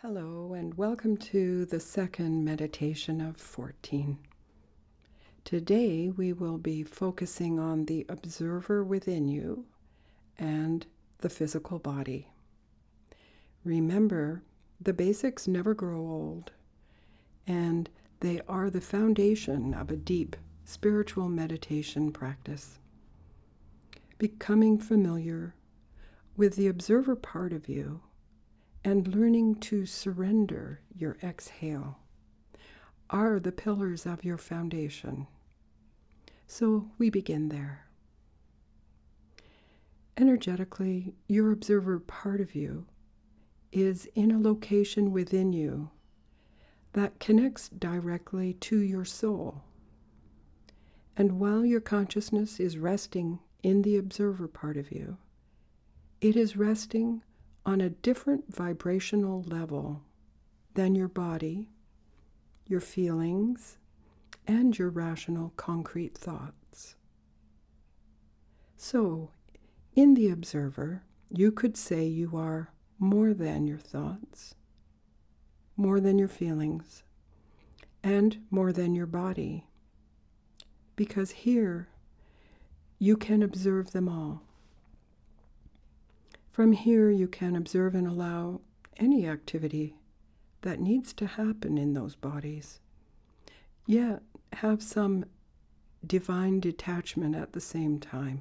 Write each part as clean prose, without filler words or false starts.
Hello, and welcome to the second meditation of 14. Today we will be focusing on the observer within you and the physical body. Remember, the basics never grow old, and they are the foundation of a deep spiritual meditation practice. Becoming familiar with the observer part of you and learning to surrender your exhale are the pillars of your foundation. So we begin there. Energetically, your observer part of you is in a location within you that connects directly to your soul. And while your consciousness is resting in the observer part of you, it is resting on a different vibrational level than your body, your feelings, and your rational, concrete thoughts. So, in the observer, you could say you are more than your thoughts, more than your feelings, and more than your body, because here you can observe them all. From here, you can observe and allow any activity that needs to happen in those bodies, yet have some divine detachment at the same time.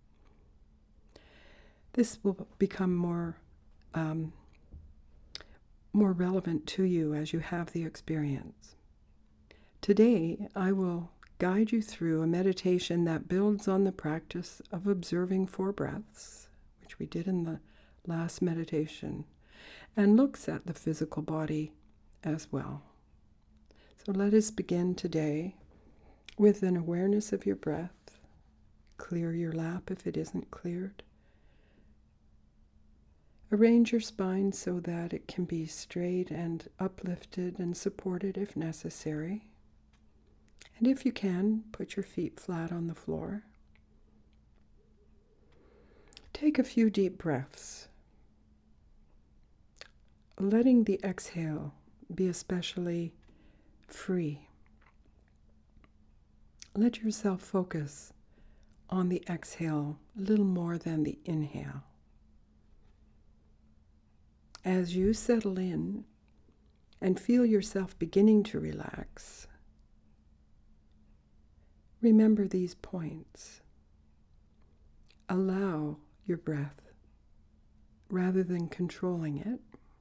This will become more relevant to you as you have the experience. Today, I will guide you through a meditation that builds on the practice of observing 4 breaths, which we did in the last meditation, and looks at the physical body as well. So let us begin today with an awareness of your breath. Clear your lap if it isn't cleared. Arrange your spine so that it can be straight and uplifted and supported if necessary. And if you can, put your feet flat on the floor. Take a few deep breaths, letting the exhale be especially free. Let yourself focus on the exhale a little more than the inhale. As you settle in and feel yourself beginning to relax, remember these points. Allow your breath rather than controlling it.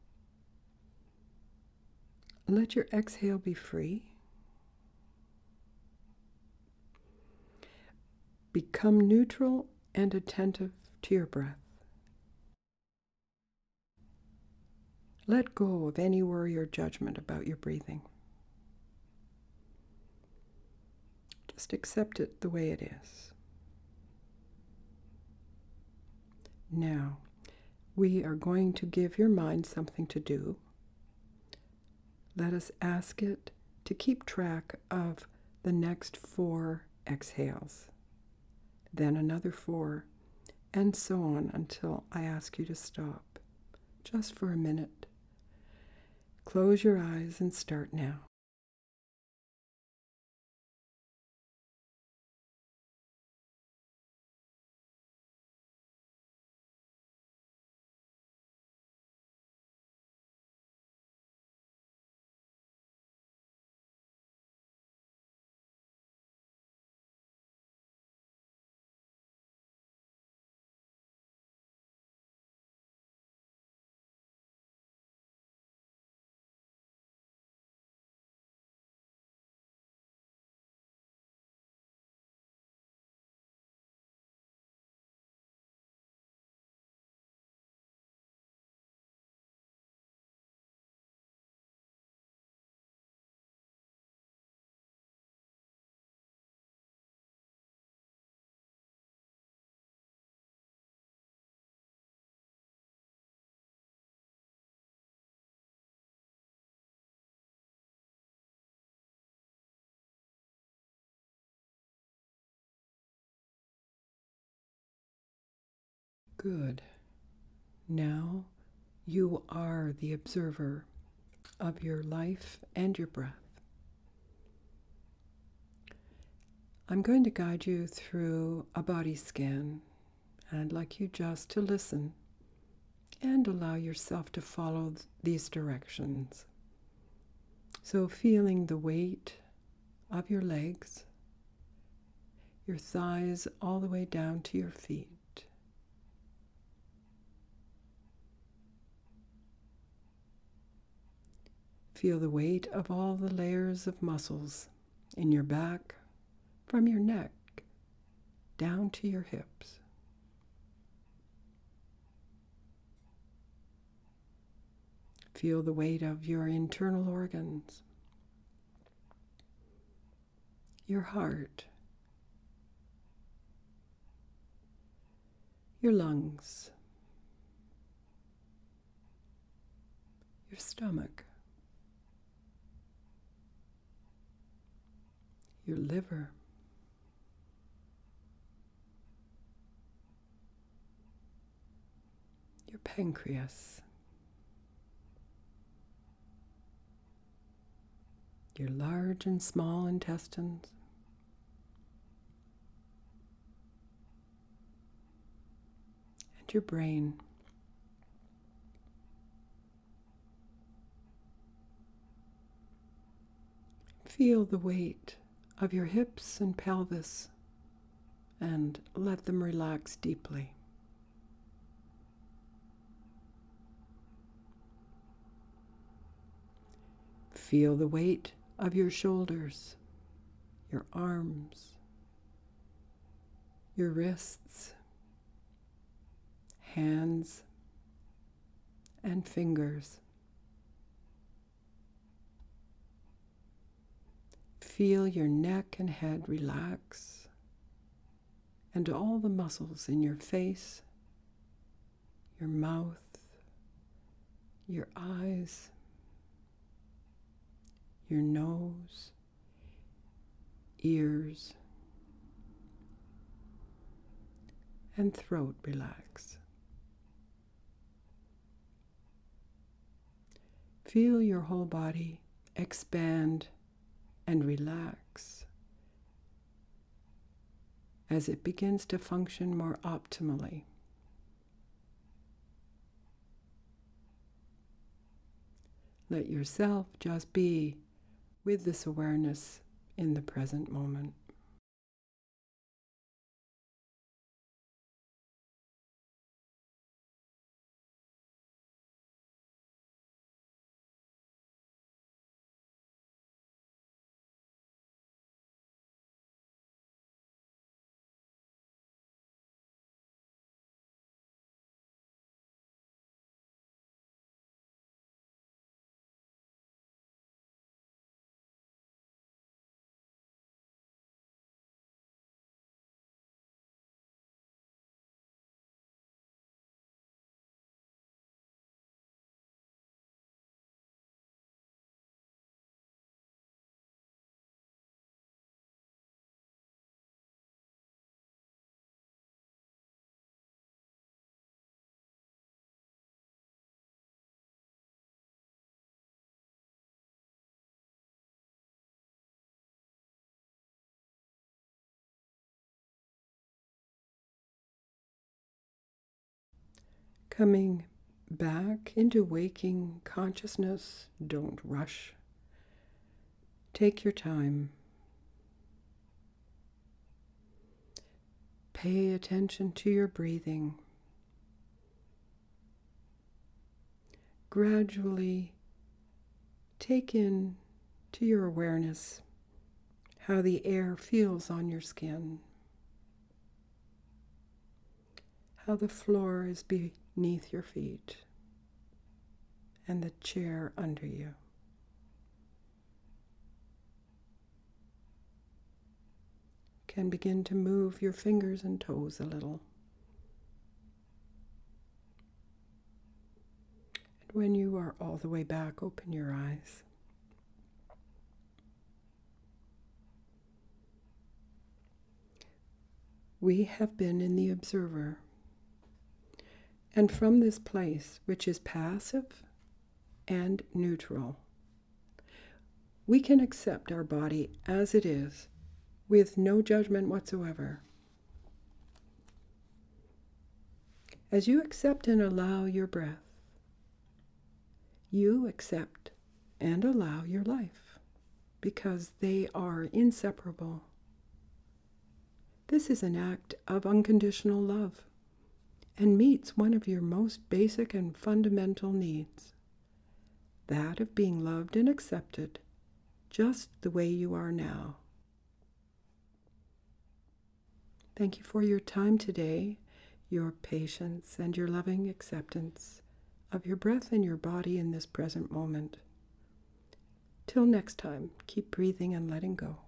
Let your exhale be free. Become neutral and attentive to your breath. Let go of any worry or judgment about your breathing. Just accept it the way it is. Now, we are going to give your mind something to do. Let us ask it to keep track of the next 4 exhales, then another 4, and so on until I ask you to stop, just for a minute. Close your eyes and start now. Good. Now you are the observer of your life and your breath. I'm going to guide you through a body scan, and I'd like you just to listen and allow yourself to follow these directions. So feeling the weight of your legs, your thighs all the way down to your feet. Feel the weight of all the layers of muscles in your back, from your neck down to your hips. Feel the weight of your internal organs, your heart, your lungs, your stomach, your liver, your pancreas, your large and small intestines, and your brain. Feel the weight of your hips and pelvis and let them relax deeply. Feel the weight of your shoulders, your arms, your wrists, hands, and fingers. Feel your neck and head relax, and all the muscles in your face, your mouth, your eyes, your nose, ears, and throat relax. Feel your whole body expand and relax as it begins to function more optimally. Let yourself just be with this awareness in the present moment. Coming back into waking consciousness, don't rush. Take your time. Pay attention to your breathing. Gradually take in to your awareness how the air feels on your skin, how the floor is beneath your feet, and the chair under you. Can begin to move your fingers and toes a little. And when you are all the way back, open your eyes. We have been in the observer, and from this place, which is passive and neutral, we can accept our body as it is with no judgment whatsoever. As you accept and allow your breath, you accept and allow your life, because they are inseparable. This is an act of unconditional love and meets one of your most basic and fundamental needs, that of being loved and accepted just the way you are now. Thank you for your time today, your patience, and your loving acceptance of your breath and your body in this present moment. Till next time, keep breathing and letting go.